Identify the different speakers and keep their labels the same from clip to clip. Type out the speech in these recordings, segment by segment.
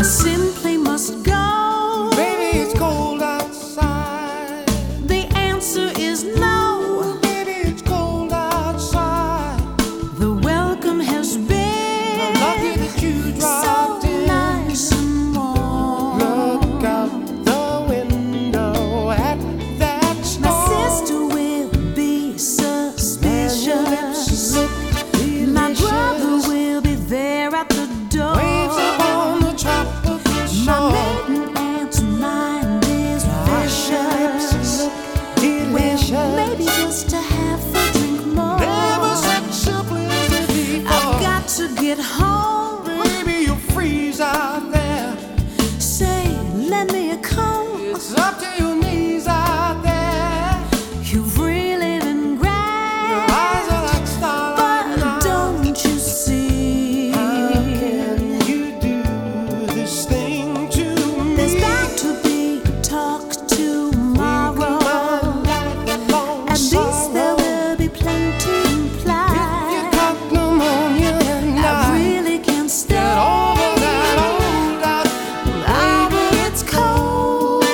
Speaker 1: simply must go.
Speaker 2: Baby, it's cold outside.
Speaker 1: The answer is no.
Speaker 2: Baby, it's cold outside.
Speaker 1: The welcome has been
Speaker 2: Lucky that you dropped
Speaker 1: so
Speaker 2: in.
Speaker 1: nice and warm.
Speaker 2: Look out the window at that
Speaker 1: My
Speaker 2: storm.
Speaker 1: sister will be suspicious.
Speaker 2: Your lips look
Speaker 1: My brother
Speaker 2: delicious.
Speaker 1: will be there at the door.
Speaker 2: Waves upon the tropical
Speaker 1: My
Speaker 2: shore.
Speaker 1: maiden aunt's mind is vicious. Well, maybe just to have a drink more.
Speaker 2: Never such a blizzard before.
Speaker 1: I've got to get home.
Speaker 2: Baby, you'll freeze out there.
Speaker 1: Say, lend me a comb.
Speaker 2: It's up to your knees out there.
Speaker 1: You've really been grand.
Speaker 2: Your eyes are like starlight now.
Speaker 1: But don't you see?
Speaker 2: How can you do this thing to me?
Speaker 1: There's bound to be a talk tomorrow. At least there will be plenty
Speaker 2: You
Speaker 1: implied.
Speaker 2: got pneumonia and
Speaker 1: I
Speaker 2: I
Speaker 1: really can't
Speaker 2: get
Speaker 1: stay.
Speaker 2: over that old out.
Speaker 1: Ah, but it's cold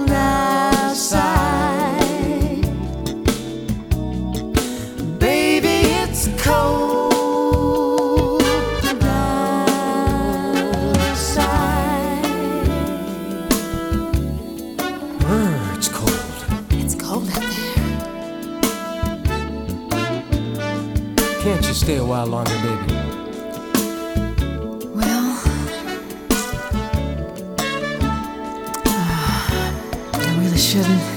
Speaker 1: outside. Baby, it's cold outside.
Speaker 2: It's cold.
Speaker 1: It's cold out there.
Speaker 2: Can't you stay a while longer, baby?
Speaker 1: Well, I really shouldn't.